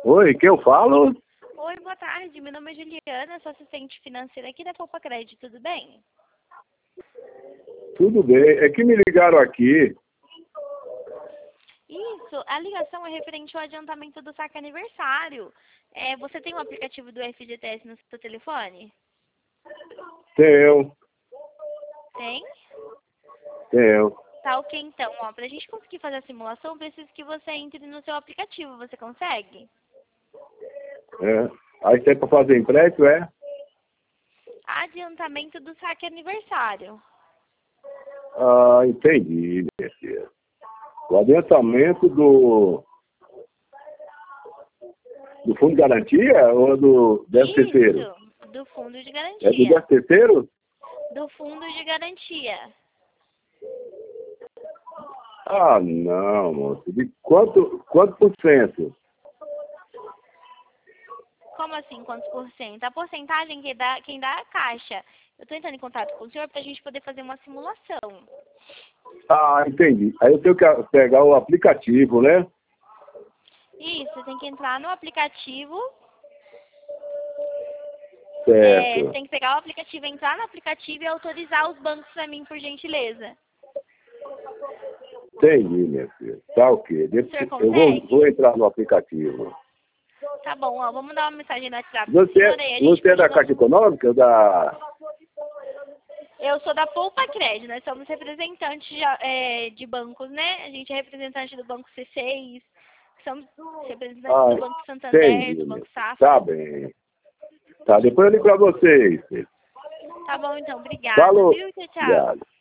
Oi, que eu falo? Oi, boa tarde. Meu nome é Juliana, sou assistente financeira aqui da Poupa Crédito, tudo bem? Tudo bem. É que me ligaram aqui. Isso, a ligação é referente ao adiantamento do saque aniversário. Você tem o aplicativo do FGTS no seu telefone? Tenho, Tem? tenho. Tá ok então, ó. Pra gente conseguir fazer a simulação, eu preciso que você entre no seu aplicativo. Você consegue? É. Aí tem para fazer empréstimo, é? Adiantamento do saque aniversário. Ah, entendi, minha filha. O adiantamento do Fundo de Garantia ou do 13º? Isso, do fundo de É do garantia. 13º? Do fundo de garantia. Ah, não, moço. De quanto por cento? Como assim, quantos por cento? A porcentagem quem dá é a Caixa. Eu estou entrando em contato com o senhor para a gente poder fazer uma simulação. Ah, entendi. Aí eu tenho que pegar o aplicativo, né? Isso, você tem que entrar no aplicativo. Você Certo. tem que pegar o aplicativo, entrar no aplicativo e autorizar os bancos para mim, por gentileza. Entendi, minha filha. Tá ok. O senhor Eu consegue? vou entrar no aplicativo. Tá bom, ó, vamos dar uma mensagem no WhatsApp pro Você, senhor aí. A gente você é da continua. Caixa Econômica ou da... Eu sou da Poupa Crédito, nós somos representantes de bancos, né? A gente é representante do Banco C6, somos representantes do Banco Santander, Entendi, do minha Banco filha. Safra. Tá bem. Tá, depois eu ligo pra vocês. Tá bom, então, obrigada, Falou. viu? Tchau, tchau. Obrigado.